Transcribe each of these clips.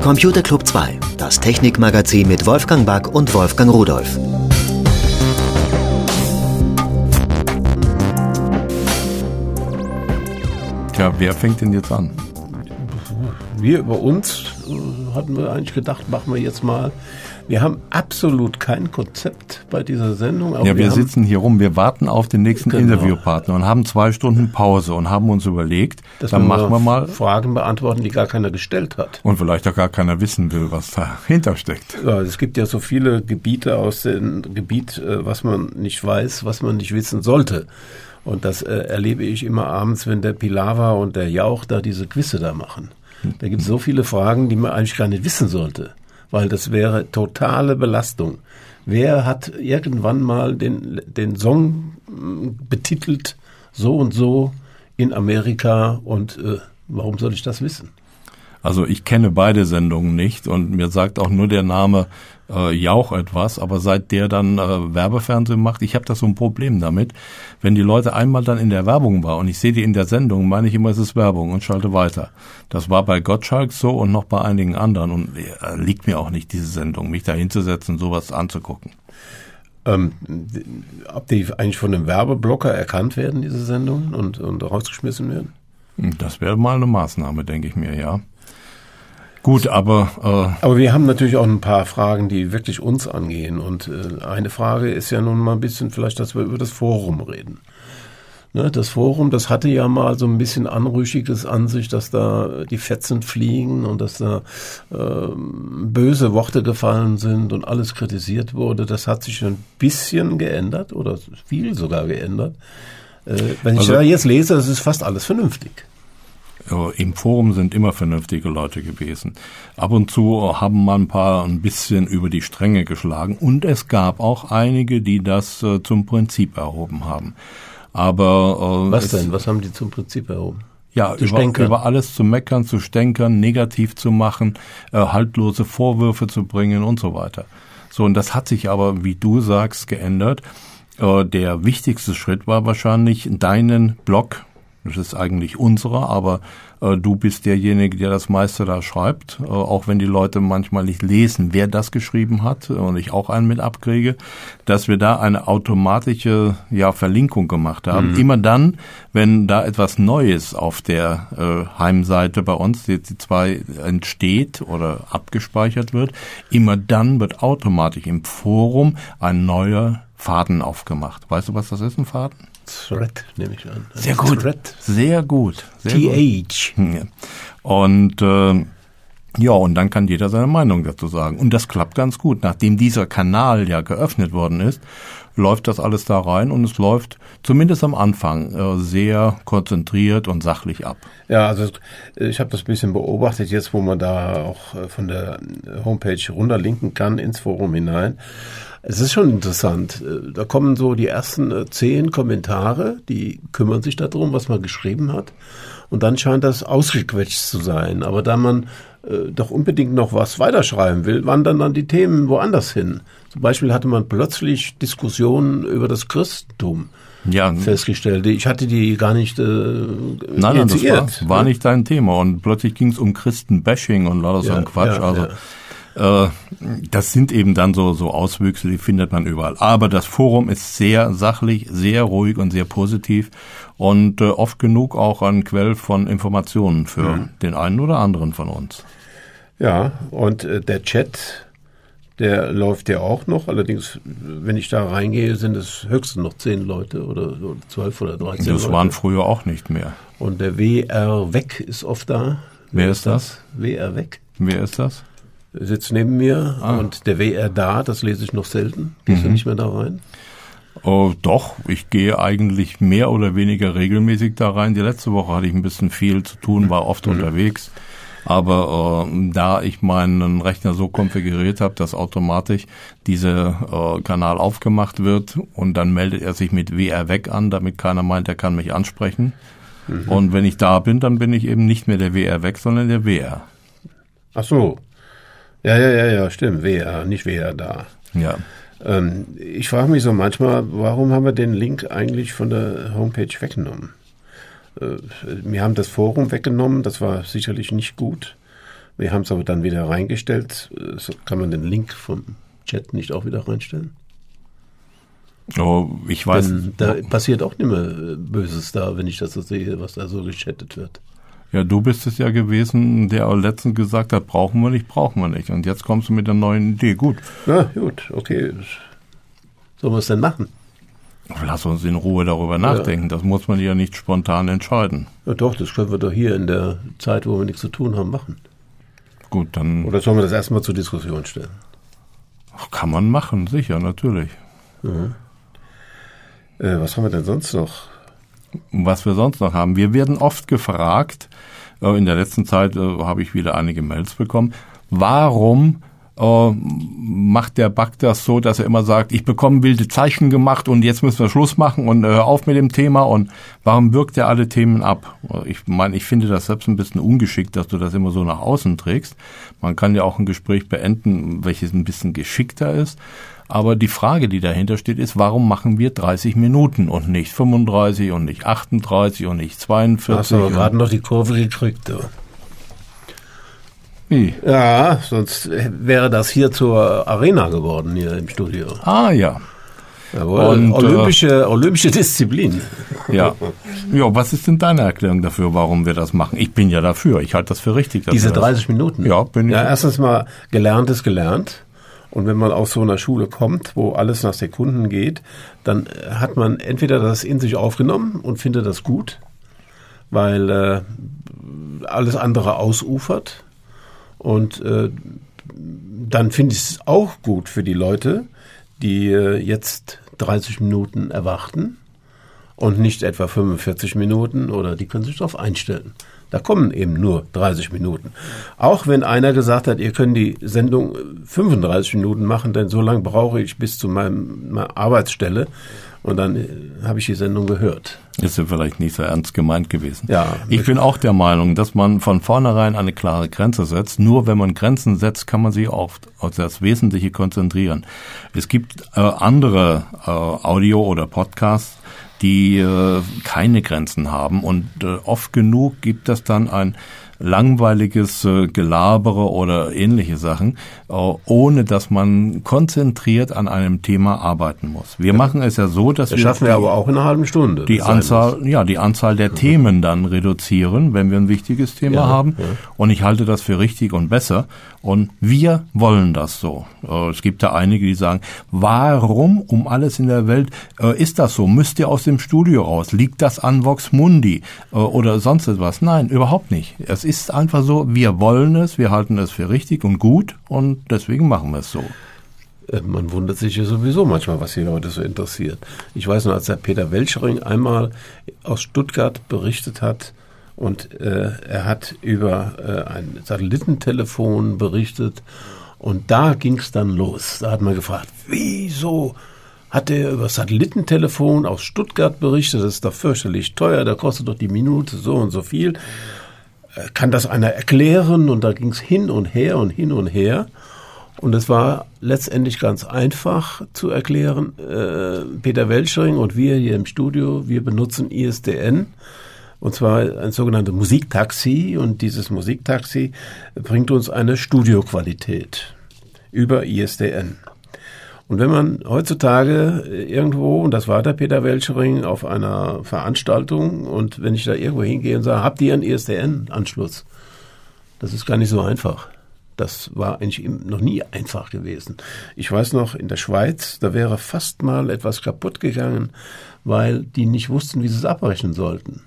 Computer Club 2, das Technikmagazin mit Wolfgang Back und Wolfgang Rudolph. Tja, wer fängt denn jetzt an? Wir über uns hatten wir eigentlich gedacht, machen wir jetzt mal. Wir haben absolut kein Konzept bei dieser Sendung. Aber ja, wir sitzen hier rum, wir warten auf den nächsten Interviewpartner und haben 2 Stunden Pause und haben uns überlegt, dann machen wir mal Fragen beantworten, die gar keiner gestellt hat. Und vielleicht auch gar keiner wissen will, was dahinter steckt. Ja, es gibt ja so viele Gebiete aus dem Gebiet, was man nicht weiß, was man nicht wissen sollte. Und das erlebe ich immer abends, wenn der Pilawa und der Jauch da diese Quizze da machen. Da gibt es so viele Fragen, die man eigentlich gar nicht wissen sollte, weil das wäre totale Belastung. Wer hat irgendwann mal den Song betitelt, so und so in Amerika und warum soll ich das wissen? Also ich kenne beide Sendungen nicht und mir sagt auch nur der Name Jauch etwas, aber seit der dann Werbefernsehen macht, ich habe da so ein Problem damit, wenn die Leute einmal dann in der Werbung war und ich sehe die in der Sendung, meine ich immer, es ist Werbung und schalte weiter. Das war bei Gottschalk so und noch bei einigen anderen und liegt mir auch nicht, diese Sendung, mich da hinzusetzen, sowas anzugucken. Ob die eigentlich von einem Werbeblocker erkannt werden, diese Sendungen, und rausgeschmissen werden? Das wäre mal eine Maßnahme, denke ich mir, ja. Gut, aber wir haben natürlich auch ein paar Fragen, die wirklich uns angehen. Und eine Frage ist ja nun mal ein bisschen vielleicht, dass wir über das Forum reden. Ne, das Forum, das hatte ja mal so ein bisschen Anrüchiges an sich, dass da die Fetzen fliegen und dass da böse Worte gefallen sind und alles kritisiert wurde. Das hat sich ein bisschen geändert oder viel sogar geändert. Wenn ich da jetzt lese, das ist fast alles vernünftig. Im Forum sind immer vernünftige Leute gewesen. Ab und zu haben mal ein bisschen über die Stränge geschlagen und es gab auch einige, die das zum Prinzip erhoben haben. Aber was denn? Was haben die zum Prinzip erhoben? Ja, über alles zu meckern, zu stänkern, negativ zu machen, haltlose Vorwürfe zu bringen und so weiter. So, und das hat sich aber, wie du sagst, geändert. Der wichtigste Schritt war wahrscheinlich deinen Blog. Das ist eigentlich unserer, aber du bist derjenige, der das meiste da schreibt, auch wenn die Leute manchmal nicht lesen, wer das geschrieben hat und ich auch einen mit abkriege, dass wir da eine automatische Verlinkung gemacht haben. Mhm. Immer dann, wenn da etwas Neues auf der Heimseite bei uns, die 2 entsteht oder abgespeichert wird, immer dann wird automatisch im Forum ein neuer Faden aufgemacht. Weißt du, was das ist, ein Faden? Thread, nehme ich an. Sehr gut. Thread. Sehr gut. TH. Und und dann kann jeder seine Meinung dazu sagen. Und das klappt ganz gut. Nachdem dieser Kanal ja geöffnet worden ist, läuft das alles da rein und es läuft zumindest am Anfang sehr konzentriert und sachlich ab. Ja, also ich habe das ein bisschen beobachtet, jetzt wo man da auch von der Homepage runterlinken kann ins Forum hinein. Es ist schon interessant. Da kommen so die ersten 10 Kommentare, die kümmern sich darum, was man geschrieben hat. Und dann scheint das ausgequetscht zu sein. Aber da man doch unbedingt noch was weiterschreiben will, wandern dann die Themen woanders hin. Zum Beispiel hatte man plötzlich Diskussionen über das Christentum festgestellt. Ich hatte die gar nicht Nein, das war nicht dein Thema. Und plötzlich ging es um Christenbashing und lauter so ein Quatsch. Das sind eben dann so Auswüchse, die findet man überall. Aber das Forum ist sehr sachlich, sehr ruhig und sehr positiv und oft genug auch ein Quell von Informationen für den einen oder anderen von uns. Ja, und der Chat, der läuft ja auch noch. Allerdings, wenn ich da reingehe, sind es höchstens noch 10 Leute oder 12 oder 13 Leute. Das waren früher auch nicht mehr. Und der WR Weg ist oft da. Wer ist das? WR Weg. Wer ist das? Sitzt neben mir und der WR da, das lese ich noch selten. Gehst du nicht mehr da rein? Oh, doch, ich gehe eigentlich mehr oder weniger regelmäßig da rein. Die letzte Woche hatte ich ein bisschen viel zu tun, war oft unterwegs. Aber da ich meinen Rechner so konfiguriert habe, dass automatisch dieser Kanal aufgemacht wird und dann meldet er sich mit WR weg an, damit keiner meint, er kann mich ansprechen. Und wenn ich da bin, dann bin ich eben nicht mehr der WR weg, sondern der WR. Ach so. Ja, stimmt. WR, nicht WR da. Ja. Ich frage mich so manchmal, warum haben wir den Link eigentlich von der Homepage weggenommen? Wir haben das Forum weggenommen, das war sicherlich nicht gut. Wir haben es aber dann wieder reingestellt. So kann man den Link vom Chat nicht auch wieder reinstellen? Oh, ich weiß. Denn da passiert auch nicht mehr Böses da, wenn ich das so sehe, was da so gechattet wird. Ja, du bist es ja gewesen, der letztens gesagt hat, brauchen wir nicht. Und jetzt kommst du mit einer neuen Idee. Gut. Na gut, okay. Sollen wir es denn machen? Lass uns in Ruhe darüber nachdenken. Das muss man ja nicht spontan entscheiden. Ja doch, das können wir doch hier in der Zeit, wo wir nichts zu tun haben, machen. Gut, dann... Oder sollen wir das erstmal zur Diskussion stellen? Kann man machen, sicher, natürlich. Mhm. Was haben wir denn sonst noch? Was wir sonst noch haben. Wir werden oft gefragt, in der letzten Zeit habe ich wieder einige Mails bekommen, warum macht der Bug das so, dass er immer sagt, ich bekomme wilde Zeichen gemacht und jetzt müssen wir Schluss machen und hör auf mit dem Thema, und warum wirkt er alle Themen ab? Ich meine, ich finde das selbst ein bisschen ungeschickt, dass du das immer so nach außen trägst. Man kann ja auch ein Gespräch beenden, welches ein bisschen geschickter ist. Aber die Frage, die dahinter steht, ist, warum machen wir 30 Minuten und nicht 35 und nicht 38 und nicht 42? Hast du aber gerade noch die Kurve gekriegt, du. Wie? Ja, sonst wäre das hier zur Arena geworden, hier im Studio. Ah, ja. Jawohl, Und, olympische Disziplin. Ja. Ja, was ist denn deine Erklärung dafür, warum wir das machen? Ich bin ja dafür, ich halte das für richtig. Diese 30 Minuten? Ja, bin ich. Ja, erstens mal, gelernt ist gelernt. Und wenn man aus so einer Schule kommt, wo alles nach Sekunden geht, dann hat man entweder das in sich aufgenommen und findet das gut, weil alles andere ausufert. Und dann finde ich es auch gut für die Leute, die jetzt 30 Minuten erwarten und nicht etwa 45 Minuten, oder die können sich darauf einstellen. Da kommen eben nur 30 Minuten. Auch wenn einer gesagt hat, ihr könnt die Sendung 35 Minuten machen, denn so lange brauche ich bis zu meiner Arbeitsstelle. Und dann habe ich die Sendung gehört. Ist ja vielleicht nicht so ernst gemeint gewesen. Ja. Ich bin auch der Meinung, dass man von vornherein eine klare Grenze setzt. Nur wenn man Grenzen setzt, kann man sich auf das Wesentliche konzentrieren. Es gibt andere Audio- oder Podcasts, die keine Grenzen haben, und oft genug gibt es dann ein langweiliges Gelabere oder ähnliche Sachen, ohne dass man konzentriert an einem Thema arbeiten muss. Wir machen es ja so, dass das schaffen wir aber auch in einer halben Stunde. Die Anzahl der Themen dann reduzieren, wenn wir ein wichtiges Thema haben. Ja. Und ich halte das für richtig und besser. Und wir wollen das so. Es gibt da einige, die sagen, warum um alles in der Welt ist das so? Müsst ihr aus dem Studio raus? Liegt das an Vox Mundi oder sonst etwas? Nein, überhaupt nicht. Es ist einfach so, wir wollen es, wir halten es für richtig und gut, und deswegen machen wir es so. Man wundert sich ja sowieso manchmal, was die Leute so interessiert. Ich weiß noch, als der Peter Welschering einmal aus Stuttgart berichtet hat, und er hat über ein Satellitentelefon berichtet, und da ging es dann los. Da hat man gefragt, wieso hat er über Satellitentelefon aus Stuttgart berichtet? Das ist doch fürchterlich teuer, da kostet doch die Minute so und so viel. Kann das einer erklären? Und da ging es hin und her und hin und her. Und es war letztendlich ganz einfach zu erklären. Peter Welschering und wir hier im Studio, wir benutzen ISDN. Und zwar ein sogenanntes Musiktaxi. Und dieses Musiktaxi bringt uns eine Studioqualität über ISDN. Und wenn man heutzutage irgendwo, und das war der Peter Welschering, auf einer Veranstaltung, und wenn ich da irgendwo hingehe und sage, habt ihr einen ISDN-Anschluss? Das ist gar nicht so einfach. Das war eigentlich noch nie einfach gewesen. Ich weiß noch, in der Schweiz, da wäre fast mal etwas kaputt gegangen, weil die nicht wussten, wie sie es abrechnen sollten.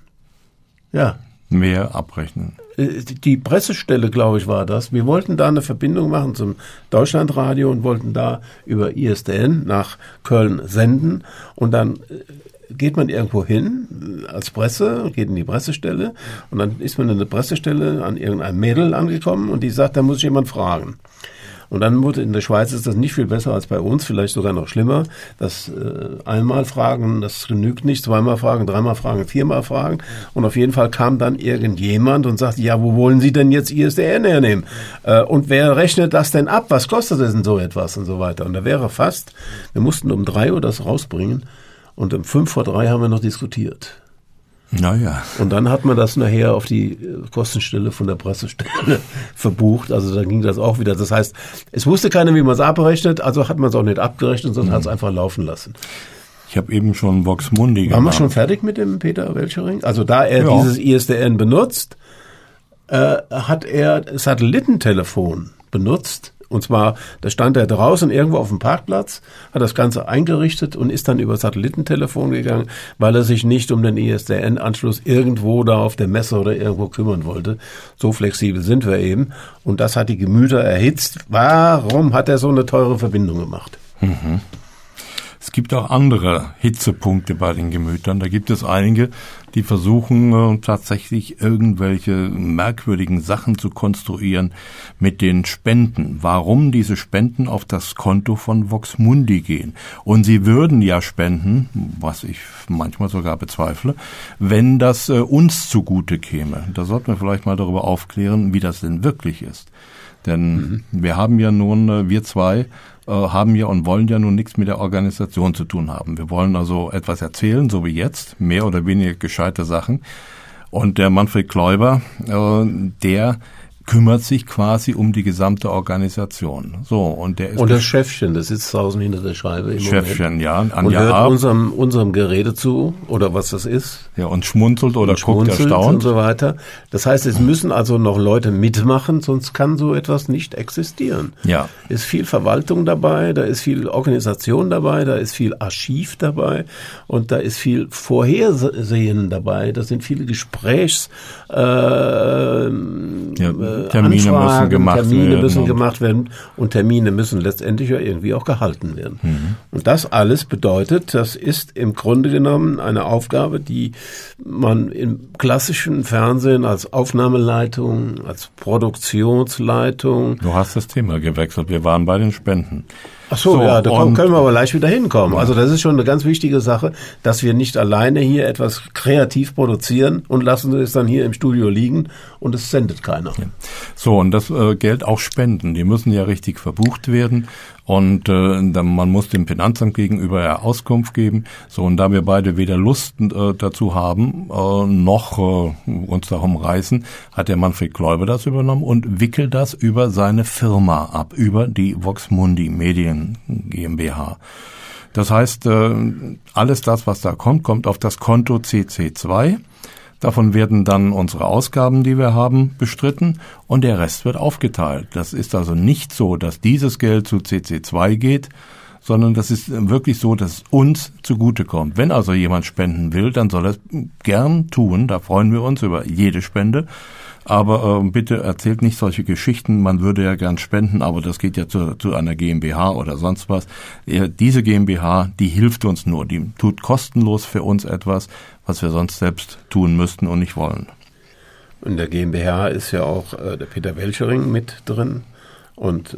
Ja. Mehr abrechnen. Die Pressestelle, glaube ich, war das. Wir wollten da eine Verbindung machen zum Deutschlandradio und wollten da über ISDN nach Köln senden. Und dann geht man irgendwo hin als Presse, geht in die Pressestelle, und dann ist man in der Pressestelle an irgendeinem Mädel angekommen, und die sagt, da muss ich jemand fragen. Und dann wurde in der Schweiz, ist das nicht viel besser als bei uns, vielleicht sogar noch schlimmer. Das einmal fragen, das genügt nicht, zweimal fragen, dreimal fragen, viermal fragen. Und auf jeden Fall kam dann irgendjemand und sagte, ja, wo wollen Sie denn jetzt ISDN hernehmen? Und wer rechnet das denn ab? Was kostet denn so etwas? Und so weiter. Und da wäre fast, wir mussten um 3 Uhr das rausbringen, und um 2:55 haben wir noch diskutiert. Naja. Und dann hat man das nachher auf die Kostenstelle von der Pressestelle verbucht. Also dann ging das auch wieder. Das heißt, es wusste keiner, wie man es abrechnet, also hat man es auch nicht abgerechnet, sondern hat es einfach laufen lassen. Ich habe eben schon Vox Mundi gemacht. Waren wir schon fertig mit dem Peter Welschering? Also da er dieses ISDN benutzt, hat er Satellitentelefon benutzt. Und zwar, da stand er draußen irgendwo auf dem Parkplatz, hat das Ganze eingerichtet und ist dann über Satellitentelefon gegangen, weil er sich nicht um den ISDN-Anschluss irgendwo da auf der Messe oder irgendwo kümmern wollte. So flexibel sind wir eben. Und das hat die Gemüter erhitzt. Warum hat er so eine teure Verbindung gemacht? Mhm. Es gibt auch andere Hitzepunkte bei den Gemütern. Da gibt es einige, die versuchen tatsächlich irgendwelche merkwürdigen Sachen zu konstruieren mit den Spenden. Warum diese Spenden auf das Konto von Vox Mundi gehen. Und sie würden ja spenden, was ich manchmal sogar bezweifle, wenn das uns zugute käme. Da sollten wir vielleicht mal darüber aufklären, wie das denn wirklich ist. Denn wir haben ja nun, wir zwei, haben ja und wollen ja nun nichts mit der Organisation zu tun haben. Wir wollen also etwas erzählen, so wie jetzt, mehr oder weniger gescheite Sachen. Und der Manfred Kläuber, der kümmert sich quasi um die gesamte Organisation. So, und der ist und das Chefchen, das sitzt draußen hinter der Scheibe im Chefchen, Moment. ja, und Anja hört Arp. unserem Gerede zu, oder was das ist. Ja, und schmunzelt oder guckt erstaunt. Und so weiter. Das heißt, es müssen also noch Leute mitmachen, sonst kann so etwas nicht existieren. Ja. Ist viel Verwaltung dabei, da ist viel Organisation dabei, da ist viel Archiv dabei und da ist viel Vorhersehen dabei. Da sind viele Termine Anfragen, müssen gemacht werden und Termine müssen letztendlich ja irgendwie auch gehalten werden. Mhm. Und das alles bedeutet, das ist im Grunde genommen eine Aufgabe, die man im klassischen Fernsehen als Aufnahmeleitung, als Produktionsleitung. Du hast das Thema gewechselt, wir waren bei den Spenden. Ach so, ja, da können wir aber leicht wieder hinkommen. Also das ist schon eine ganz wichtige Sache, dass wir nicht alleine hier etwas kreativ produzieren und lassen es dann hier im Studio liegen und es sendet keiner. Ja. So, und das Geld auch spenden, die müssen ja richtig verbucht werden und man muss dem Finanzamt gegenüber ja Auskunft geben. So, und da wir beide weder Lust dazu haben, noch uns darum reißen, hat der Manfred Kläuber das übernommen und wickelt das über seine Firma ab, über die Vox Mundi Medien GmbH. Das heißt, alles das, was da kommt, kommt auf das Konto CC2. Davon werden dann unsere Ausgaben, die wir haben, bestritten und der Rest wird aufgeteilt. Das ist also nicht so, dass dieses Geld zu CC2 geht, sondern das ist wirklich so, dass es uns zugutekommt. Wenn also jemand spenden will, dann soll er es gern tun. Da freuen wir uns über jede Spende. Aber bitte erzählt nicht solche Geschichten, man würde ja gern spenden, aber das geht ja zu einer GmbH oder sonst was. Diese GmbH, die hilft uns nur, die tut kostenlos für uns etwas, was wir sonst selbst tun müssten und nicht wollen. In der GmbH ist ja auch der Peter Welschering mit drin und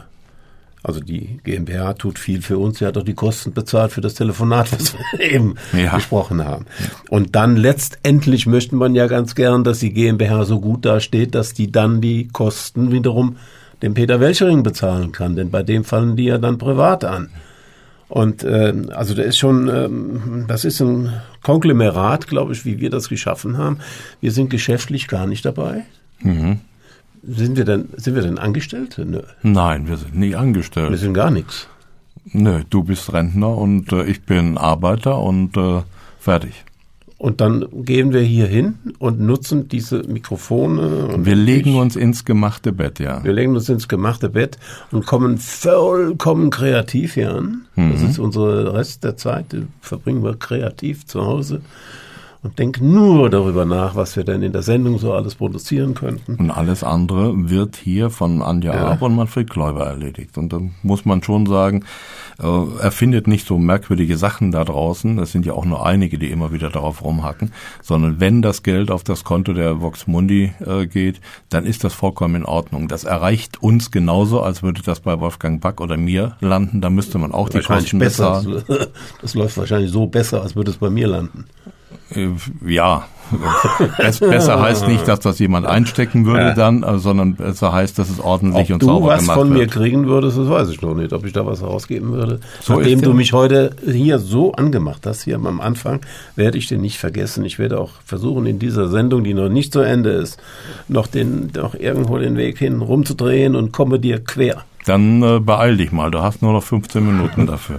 also die GmbH tut viel für uns. Sie hat auch die Kosten bezahlt für das Telefonat, was wir eben gesprochen haben. Und dann letztendlich möchte man ja ganz gern, dass die GmbH so gut dasteht, dass die dann die Kosten wiederum dem Peter Welschering bezahlen kann. Denn bei dem fallen die ja dann privat an. Und also da ist schon, das ist ein Konglomerat, glaube ich, wie wir das geschaffen haben. Wir sind geschäftlich gar nicht dabei. Mhm. Sind wir denn Angestellte? Nö. Nein, wir sind nie angestellt. Wir sind gar nichts. Nö, du bist Rentner und ich bin Arbeiter und fertig. Und dann gehen wir hier hin und nutzen diese Mikrofone. Und wir legen uns ins gemachte Bett, ja. Wir legen uns ins gemachte Bett und kommen vollkommen kreativ hier an. Mhm. Das ist unsere Rest der Zeit, die verbringen wir kreativ zu Hause. Und denken nur darüber nach, was wir denn in der Sendung so alles produzieren könnten. Und alles andere wird hier von Anja Arp und Manfred Kläuber erledigt. Und dann muss man schon sagen, er findet nicht so merkwürdige Sachen da draußen. Das sind ja auch nur einige, die immer wieder darauf rumhacken. Sondern wenn das Geld auf das Konto der Vox Mundi geht, dann ist das vollkommen in Ordnung. Das erreicht uns genauso, als würde das bei Wolfgang Back oder mir landen. Da müsste man auch die Kosten bezahlen. Das läuft wahrscheinlich so besser, als würde es bei mir landen. Ja, besser heißt nicht, dass das jemand einstecken würde dann, sondern besser heißt, dass es ordentlich und sauber gemacht wird. Ob du was von mir kriegen würdest, das weiß ich noch nicht, ob ich da was rausgeben würde. Nachdem du mich heute hier so angemacht hast, hier am Anfang, werde ich den nicht vergessen. Ich werde auch versuchen, in dieser Sendung, die noch nicht zu Ende ist, noch irgendwo den Weg hin rumzudrehen und komme dir quer. Dann beeil dich mal, du hast nur noch 15 Minuten dafür.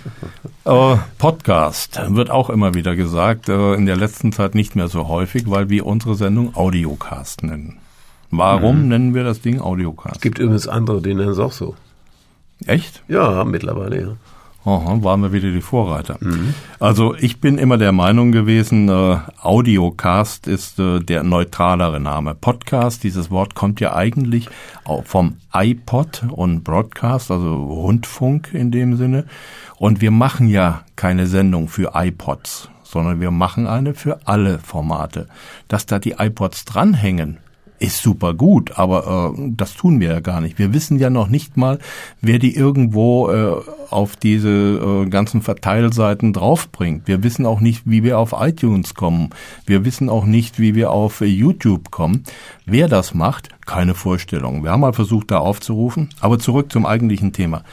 Podcast wird auch immer wieder gesagt, in der letzten Zeit nicht mehr so häufig, weil wir unsere Sendung Audiocast nennen. Warum nennen wir das Ding Audiocast? Es gibt übrigens andere, die nennen es auch so. Echt? Ja, mittlerweile, ja. Aha, waren wir wieder die Vorreiter. Also ich bin immer der Meinung gewesen, Audiocast ist der neutralere Name. Podcast, dieses Wort kommt ja eigentlich auch vom iPod und Broadcast, also Rundfunk in dem Sinne. Und wir machen ja keine Sendung für iPods, sondern wir machen eine für alle Formate. Dass da die iPods dranhängen, ist super gut, aber das tun wir ja gar nicht. Wir wissen ja noch nicht mal, wer die irgendwo auf diese ganzen Verteilseiten draufbringt. Wir wissen auch nicht, wie wir auf iTunes kommen. Wir wissen auch nicht, wie wir auf YouTube kommen. Wer das macht, keine Vorstellung. Wir haben mal versucht, da aufzurufen, aber zurück zum eigentlichen Thema.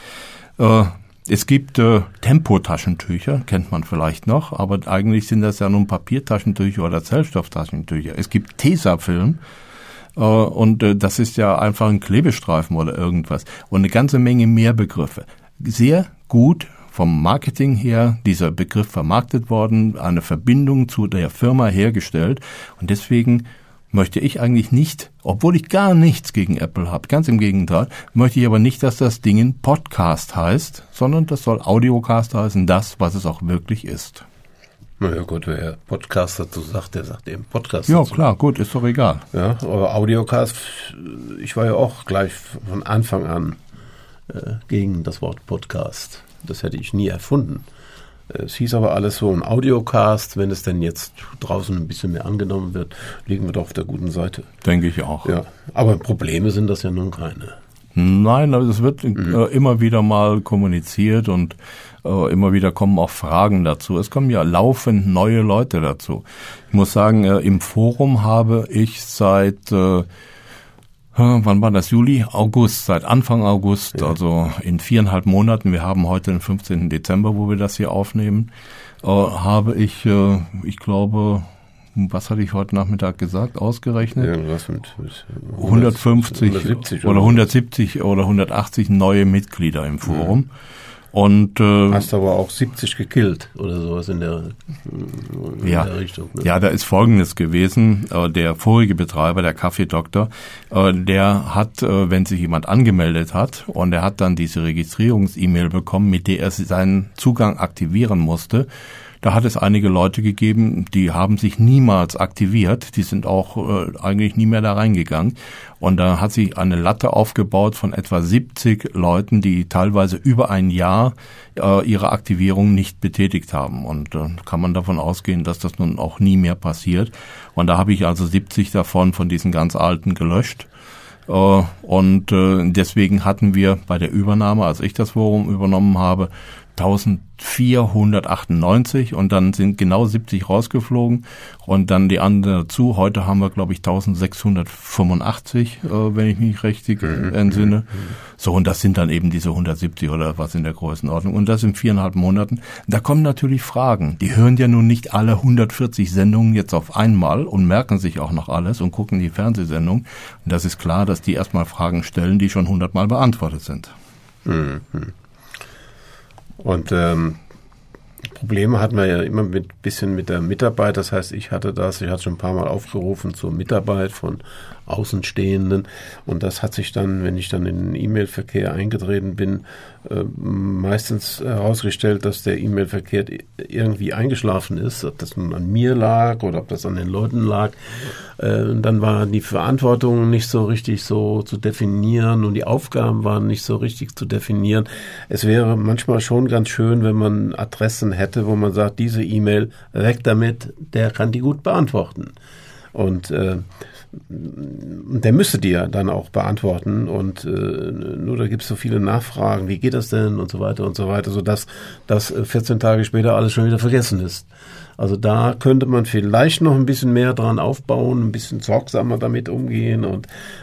Es gibt Tempotaschentücher, kennt man vielleicht noch, aber eigentlich sind das ja nun Papiertaschentücher oder Zellstofftaschentücher. Es gibt Tesafilm. Und das ist ja einfach ein Klebestreifen oder irgendwas. Und eine ganze Menge mehr Begriffe. Sehr gut vom Marketing her dieser Begriff vermarktet worden, eine Verbindung zu der Firma hergestellt. Und deswegen möchte ich eigentlich nicht, obwohl ich gar nichts gegen Apple habe, ganz im Gegenteil, möchte ich aber nicht, dass das Ding Podcast heißt, sondern das soll Audiocast heißen, das, was es auch wirklich ist. Na ja gut, wer Podcast dazu sagt, der sagt eben Podcast ja, dazu. Klar, gut, ist doch egal. Ja, aber Audiocast, ich war ja auch gleich von Anfang an gegen das Wort Podcast. Das hätte ich nie erfunden. Es hieß aber alles so ein Audiocast, wenn es denn jetzt draußen ein bisschen mehr angenommen wird, liegen wir doch auf der guten Seite. Denke ich auch. Ja, aber Probleme sind das ja nun keine. Nein, also es wird immer wieder mal kommuniziert und immer wieder kommen auch Fragen dazu. Es kommen ja laufend neue Leute dazu. Ich muss sagen, im Forum habe ich seit, wann war das, August, seit Anfang August, also in 4,5 Monaten, wir haben heute den 15. Dezember, wo wir das hier aufnehmen, habe ich, ich glaube, was hatte ich heute Nachmittag gesagt, ausgerechnet? Irgendwas mit 150 oder 170 oder 180 neue Mitglieder im Forum. Und hast aber auch 70 gekillt oder sowas in der Richtung. Ne? Ja, da ist Folgendes gewesen. Der vorige Betreiber, der Kaffeedoktor, der hat, wenn sich jemand angemeldet hat und er hat dann diese Registrierungs-E-Mail bekommen, mit der er seinen Zugang aktivieren musste, da hat es einige Leute gegeben, die haben sich niemals aktiviert, die sind auch eigentlich nie mehr da reingegangen. Und da hat sich eine Latte aufgebaut von etwa 70 Leuten, die teilweise über ein Jahr ihre Aktivierung nicht betätigt haben. Und kann man davon ausgehen, dass das nun auch nie mehr passiert. Und da habe ich also 70 davon von diesen ganz alten gelöscht. Und deswegen hatten wir bei der Übernahme, als ich das Forum übernommen habe, 1498 und dann sind genau 70 rausgeflogen und dann die anderen dazu. Heute haben wir, glaube ich, 1685, wenn ich mich richtig entsinne. So, und das sind dann eben diese 170 oder was in der Größenordnung. Und das in 4,5 Monaten. Da kommen natürlich Fragen. Die hören ja nun nicht alle 140 Sendungen jetzt auf einmal und merken sich auch noch alles und gucken die Fernsehsendung. Und das ist klar, dass die erstmal Fragen stellen, die schon 100-mal beantwortet sind. Und Probleme hatten wir ja immer mit der Mitarbeit. Das heißt, ich hatte schon ein paar Mal aufgerufen zur Mitarbeit von Außenstehenden. Und das hat sich dann, wenn ich dann in den E-Mail-Verkehr eingetreten bin, meistens herausgestellt, dass der E-Mail-Verkehr irgendwie eingeschlafen ist. Ob das nun an mir lag oder ob das an den Leuten lag. Dann war die Verantwortung nicht so richtig so zu definieren und die Aufgaben waren nicht so richtig zu definieren. Es wäre manchmal schon ganz schön, wenn man Adressen hätte, wo man sagt, diese E-Mail, weg damit, der kann die gut beantworten. Und der müsste die ja dann auch beantworten und nur da gibt es so viele Nachfragen, wie geht das denn und so weiter, sodass das 14 Tage später alles schon wieder vergessen ist. Also da könnte man vielleicht noch ein bisschen mehr dran aufbauen, ein bisschen sorgsamer damit umgehen. Und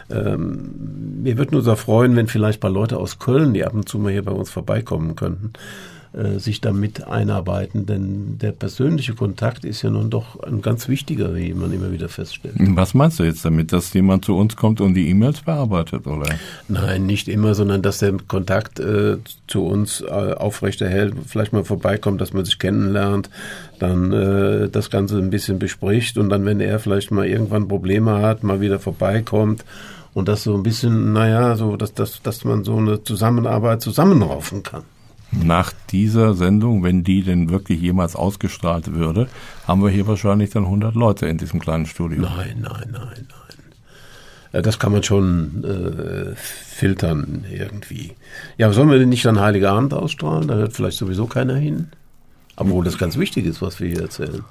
mir würde nur sehr freuen, wenn vielleicht ein paar Leute aus Köln, die ab und zu mal hier bei uns vorbeikommen könnten, sich damit einarbeiten, denn der persönliche Kontakt ist ja nun doch ein ganz wichtiger, wie man immer wieder feststellt. Was meinst du jetzt damit, dass jemand zu uns kommt und die E-Mails bearbeitet, oder? Nein, nicht immer, sondern dass der Kontakt zu uns aufrechterhält, vielleicht mal vorbeikommt, dass man sich kennenlernt, dann das Ganze ein bisschen bespricht und dann, wenn er vielleicht mal irgendwann Probleme hat, mal wieder vorbeikommt und das so ein bisschen, so dass man so eine Zusammenarbeit zusammenraufen kann. Nach dieser Sendung, wenn die denn wirklich jemals ausgestrahlt würde, haben wir hier wahrscheinlich dann 100 Leute in diesem kleinen Studio. Nein. Das kann man schon filtern irgendwie. Ja, sollen wir denn nicht an Heiligabend ausstrahlen? Da hört vielleicht sowieso keiner hin. Obwohl das ganz wichtig ist, was wir hier erzählen.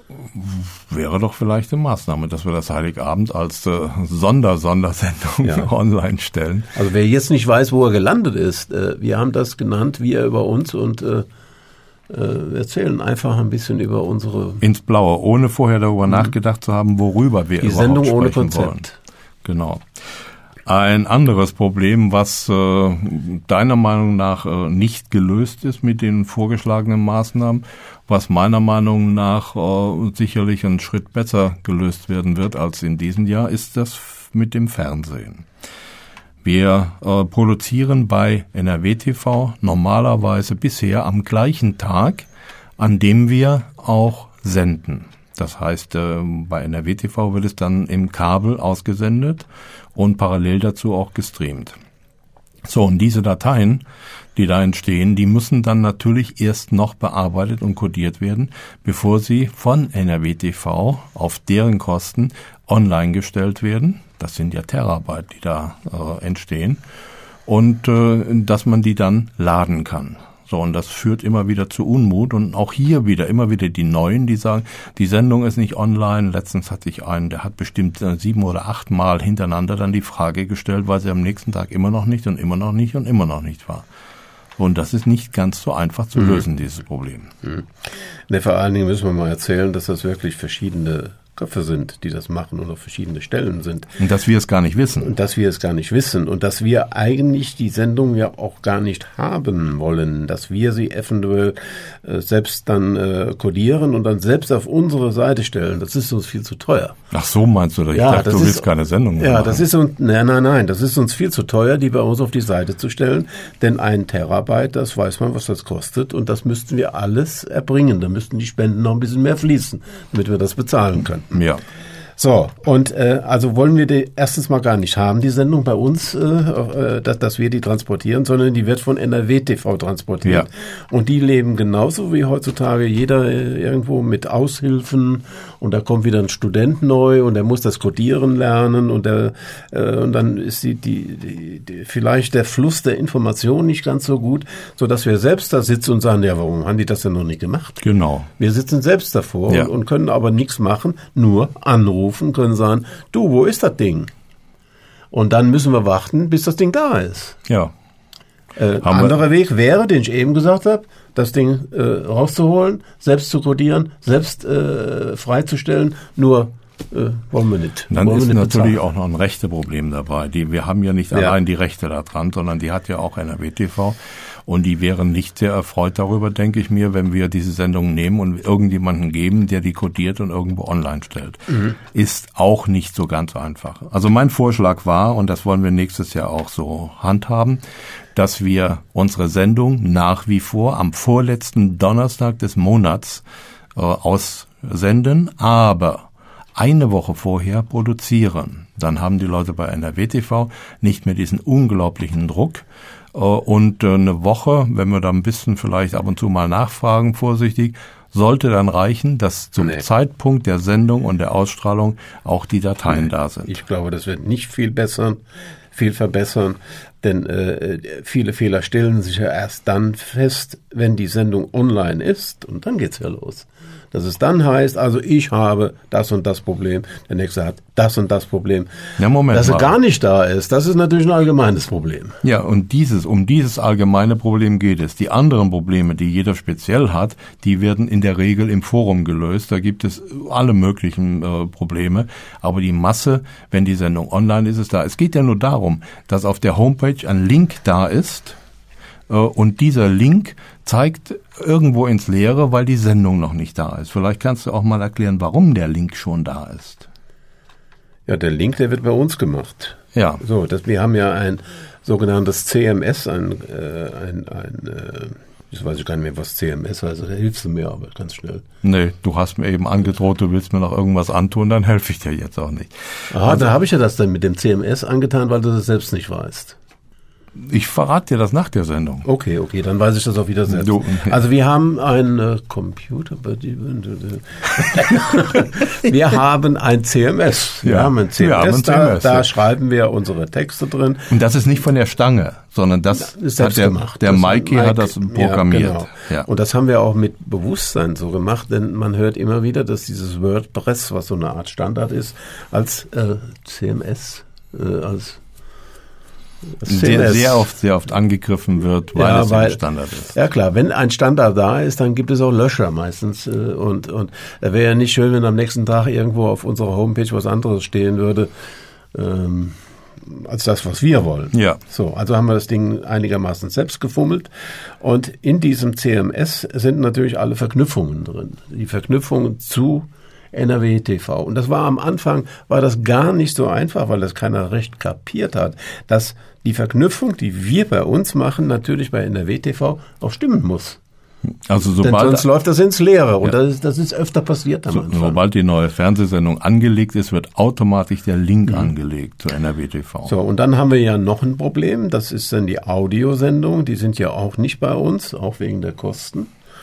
Wäre doch vielleicht eine Maßnahme, dass wir das Heiligabend als Sondersendung online stellen. Also wer jetzt nicht weiß, wo er gelandet ist, wir haben das genannt, wir über uns und erzählen einfach ein bisschen über unsere... Ins Blaue, ohne vorher darüber nachgedacht zu haben, worüber wir überhaupt sprechen wollen. Die Sendung ohne Konzept. Genau. Ein anderes Problem, was deiner Meinung nach nicht gelöst ist mit den vorgeschlagenen Maßnahmen, was meiner Meinung nach sicherlich einen Schritt besser gelöst werden wird als in diesem Jahr, ist das mit dem Fernsehen. Wir produzieren bei NRW TV normalerweise bisher am gleichen Tag, an dem wir auch senden. Das heißt, bei NRW TV wird es dann im Kabel ausgesendet und parallel dazu auch gestreamt. So, und diese Dateien, die da entstehen, die müssen dann natürlich erst noch bearbeitet und codiert werden, bevor sie von NRW TV auf deren Kosten online gestellt werden. Das sind ja Terabyte, die da entstehen. Und dass man die dann laden kann. So, und das führt immer wieder zu Unmut und auch hier immer wieder die Neuen, die sagen, die Sendung ist nicht online. Letztens hatte ich einen, der hat bestimmt 7 oder 8 Mal hintereinander dann die Frage gestellt, weil sie am nächsten Tag immer noch nicht war. Und das ist nicht ganz so einfach zu lösen, dieses Problem. Ne, vor allen Dingen müssen wir mal erzählen, dass das wirklich verschiedene Köpfe sind, die das machen oder verschiedene Stellen sind. Und dass wir es gar nicht wissen. Und dass wir eigentlich die Sendung ja auch gar nicht haben wollen, dass wir sie eventuell selbst dann codieren und dann selbst auf unsere Seite stellen. Das ist uns viel zu teuer. Ach so, meinst du? Ich dachte, du willst keine Sendung mehr machen. Das ist uns, nein, das ist uns viel zu teuer, die bei uns auf die Seite zu stellen, denn 1 Terabyte, das weiß man, was das kostet und das müssten wir alles erbringen. Da müssten die Spenden noch ein bisschen mehr fließen, damit wir das bezahlen können. Ja. So, und also wollen wir die erstens mal gar nicht haben, die Sendung bei uns, dass wir die transportieren, sondern die wird von NRW TV transportiert. Ja. Und die leben genauso wie heutzutage jeder irgendwo mit Aushilfen und da kommt wieder ein Student neu und der muss das Codieren lernen und dann ist die vielleicht der Fluss der Information nicht ganz so gut, so dass wir selbst da sitzen und sagen, ja, warum haben die das denn noch nicht gemacht? Genau. Wir sitzen selbst davor und können aber nichts machen, nur anrufen. Können sagen, du, wo ist das Ding? Und dann müssen wir warten, bis das Ding da ist. Ja. Anderer Weg wäre, den ich eben gesagt habe, das Ding rauszuholen, selbst zu codieren, selbst freizustellen, nur wollen wir nicht. Dann ist natürlich auch noch ein Rechteproblem dabei. Wir haben ja nicht allein die Rechte da dran, sondern die hat ja auch NRW TV. Und die wären nicht sehr erfreut darüber, denke ich mir, wenn wir diese Sendung nehmen und irgendjemanden geben, der die codiert und irgendwo online stellt. Ist auch nicht so ganz einfach. Also mein Vorschlag war, und das wollen wir nächstes Jahr auch so handhaben, dass wir unsere Sendung nach wie vor am vorletzten Donnerstag des Monats aussenden, aber eine Woche vorher produzieren. Dann haben die Leute bei NRW TV nicht mehr diesen unglaublichen Druck. Und eine Woche, wenn wir da ein bisschen vielleicht ab und zu mal nachfragen, vorsichtig, sollte dann reichen, dass zum Zeitpunkt der Sendung und der Ausstrahlung auch die Dateien da sind. Ich glaube, das wird nicht viel verbessern, denn viele Fehler stellen sich ja erst dann fest, wenn die Sendung online ist und dann geht's ja los. dass es dann heißt, also ich habe das und das Problem, der nächste hat das und das Problem. Ja, Moment dass mal. er gar nicht da ist, das ist natürlich ein allgemeines Problem. Ja, und um dieses allgemeine Problem geht es. Die anderen Probleme, die jeder speziell hat, die werden in der Regel im Forum gelöst. Da gibt es alle möglichen Probleme. Aber die Masse, wenn die Sendung online ist, ist da. Es geht ja nur darum, dass auf der Homepage ein Link da ist. Und dieser Link zeigt irgendwo ins Leere, weil die Sendung noch nicht da ist. Vielleicht kannst du auch mal erklären, warum der Link schon da ist. Ja, der Link, der wird bei uns gemacht. Ja. So, wir haben ja ein sogenanntes CMS, ich weiß gar nicht mehr, was CMS heißt, da hilfst du mir aber ganz schnell. Nee, du hast mir eben angedroht, du willst mir noch irgendwas antun, dann helfe ich dir jetzt auch nicht. Aha, da habe ich ja das dann mit dem CMS angetan, weil du das selbst nicht weißt. Ich verrate dir das nach der Sendung. Okay, dann weiß ich das auch wieder selbst. Also wir haben ein Computer, wir haben ein CMS. Wir haben ein CMS, da schreiben wir unsere Texte drin. Und das ist nicht von der Stange, sondern das ist selbst gemacht. Der Mikey hat das programmiert. Ja, genau. Ja. Und das haben wir auch mit Bewusstsein so gemacht, denn man hört immer wieder, dass dieses WordPress, was so eine Art Standard ist, als CMS, als sehr oft angegriffen wird, weil es ein Standard ist. Ja klar, wenn ein Standard da ist, dann gibt es auch Löscher meistens. Und wäre ja nicht schön, wenn am nächsten Tag irgendwo auf unserer Homepage was anderes stehen würde, als das, was wir wollen. Ja. So, also haben wir das Ding einigermaßen selbst gefummelt. Und in diesem CMS sind natürlich alle Verknüpfungen drin. Die Verknüpfungen zu NRW TV. Und das war am Anfang, war das gar nicht so einfach, weil das keiner recht kapiert hat, dass die Verknüpfung, die wir bei uns machen, natürlich bei NRW TV auch stimmen muss. Also denn sonst läuft das ins Leere. Und das ist öfter passiert am Anfang. Sobald die neue Fernsehsendung angelegt ist, wird automatisch der Link angelegt zu NRW TV. So, und dann haben wir ja noch ein Problem. Das ist dann die Audiosendung. Die sind ja auch nicht bei uns, auch wegen der Kosten.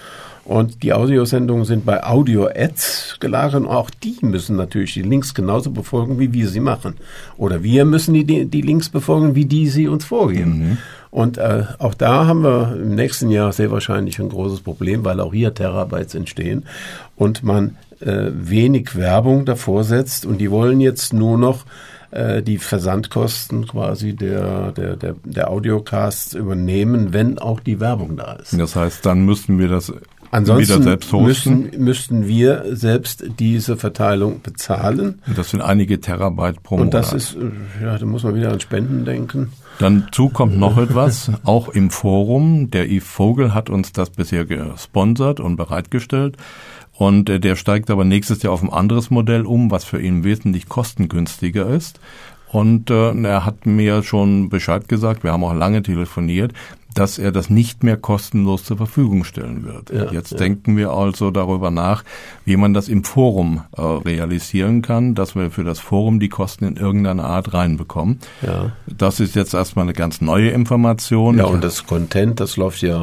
Und die Audiosendungen sind bei Audio-Ads gelagert und auch die müssen natürlich die Links genauso befolgen, wie wir sie machen. Oder wir müssen die Links befolgen, wie die sie uns vorgeben. Mhm. Und auch da haben wir im nächsten Jahr sehr wahrscheinlich ein großes Problem, weil auch hier Terabytes entstehen und man wenig Werbung davor setzt. Und die wollen jetzt nur noch die Versandkosten quasi der Audiocasts übernehmen, wenn auch die Werbung da ist. Das heißt, dann müssten wir das ansonsten wieder selbst hosten. Müssten wir selbst diese Verteilung bezahlen. Und das sind einige Terabyte pro Monat. Und das ist, da muss man wieder an Spenden denken. Dann kommt noch etwas, auch im Forum. Der Yves Vogel hat uns das bisher gesponsert und bereitgestellt. Und der steigt aber nächstes Jahr auf ein anderes Modell um, was für ihn wesentlich kostengünstiger ist. Und er hat mir schon Bescheid gesagt, wir haben auch lange telefoniert, dass er das nicht mehr kostenlos zur Verfügung stellen wird. Ja, jetzt denken wir also darüber nach, wie man das im Forum realisieren kann, dass wir für das Forum die Kosten in irgendeiner Art reinbekommen. Ja. Das ist jetzt erstmal eine ganz neue Information. Ja, und das Content, da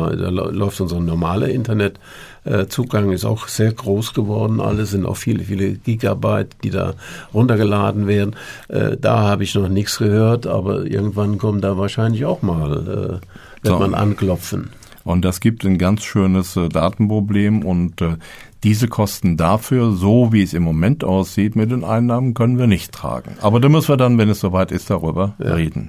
läuft unser normaler Internetzugang, ist auch sehr groß geworden. Alle sind auch viele Gigabyte, die da runtergeladen werden. Da habe ich noch nichts gehört, aber irgendwann kommt da wahrscheinlich auch mal wird man anklopfen. Und das gibt ein ganz schönes Datenproblem und diese Kosten dafür, so wie es im Moment aussieht, mit den Einnahmen können wir nicht tragen. Aber da müssen wir dann, wenn es soweit ist, darüber reden.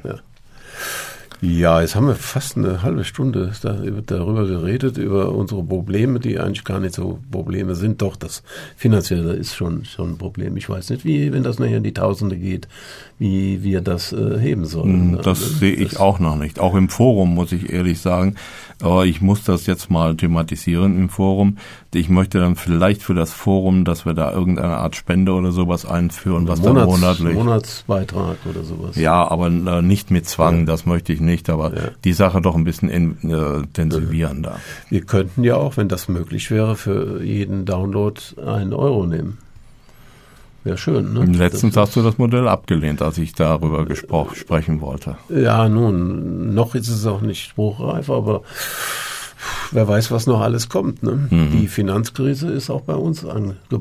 Ja, jetzt haben wir fast eine halbe Stunde darüber geredet, über unsere Probleme, die eigentlich gar nicht so Probleme sind. Doch, das Finanzielle ist schon ein Problem. Ich weiß nicht, wenn das nachher in die Tausende geht, wie wir das heben sollen. Das sehe ich auch noch nicht. Auch im Forum muss ich ehrlich sagen, ich muss das jetzt mal thematisieren im Forum. Ich möchte dann vielleicht für das Forum, dass wir da irgendeine Art Spende oder sowas einführen, was dann monatlich. Monatsbeitrag oder sowas. Ja, aber nicht mit Zwang, das möchte ich nicht, aber die Sache doch ein bisschen intensivieren da. Wir könnten ja auch, wenn das möglich wäre, für jeden Download 1 Euro nehmen. Wäre schön, ne? Letztens hast du das Modell abgelehnt, als ich darüber sprechen wollte. Ja, nun, noch ist es auch nicht spruchreif, aber wer weiß, was noch alles kommt, ne? Mhm. Die Finanzkrise ist auch bei uns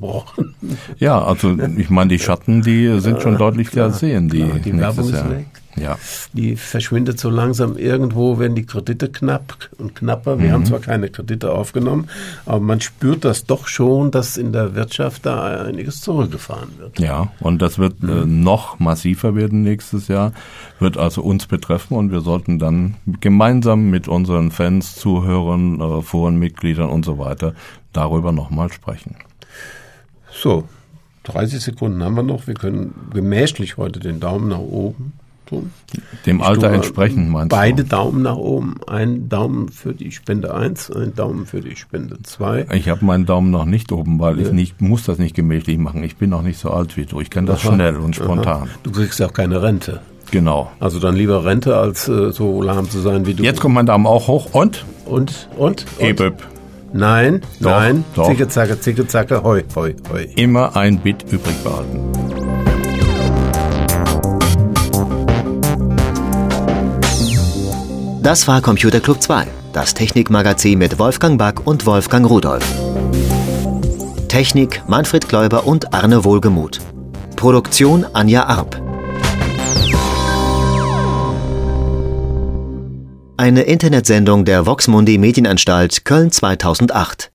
angebrochen. Ja, also ich meine, die Schatten, die sind schon deutlich zu sehen. Die Werbung ist weg. Ja. Die verschwindet so langsam. Irgendwo werden die Kredite knapp und knapper. Wir haben zwar keine Kredite aufgenommen, aber man spürt das doch schon, dass in der Wirtschaft da einiges zurückgefahren wird. Ja, und das wird noch massiver werden nächstes Jahr, wird also uns betreffen und wir sollten dann gemeinsam mit unseren Fans, Zuhörern, Forenmitgliedern und so weiter darüber nochmal sprechen. So, 30 Sekunden haben wir noch. Wir können gemächlich heute den Daumen nach oben tun. Dem Alter entsprechend, meinst du? Beide Daumen nach oben. Ein Daumen für die Spende 1, ein Daumen für die Spende 2. Ich habe meinen Daumen noch nicht oben, weil ich muss das nicht gemächlich machen. Ich bin noch nicht so alt wie du. Ich kann das schnell und spontan. Du kriegst ja auch keine Rente. Genau. Also dann lieber Rente, als so lahm zu sein wie du. Jetzt kommt mein Daumen auch hoch und? Und? Ebeb. Nein, Doch, nein. doch. Zicke, zacke, hoi, hoi, hoi. Immer ein Bit übrig behalten. Das war Computer Club 2, das Technikmagazin mit Wolfgang Back und Wolfgang Rudolph. Technik Manfred Kläuber und Arne Wohlgemuth. Produktion Anja Arp. Eine Internetsendung der Vox Mundi Medienanstalt Köln 2008.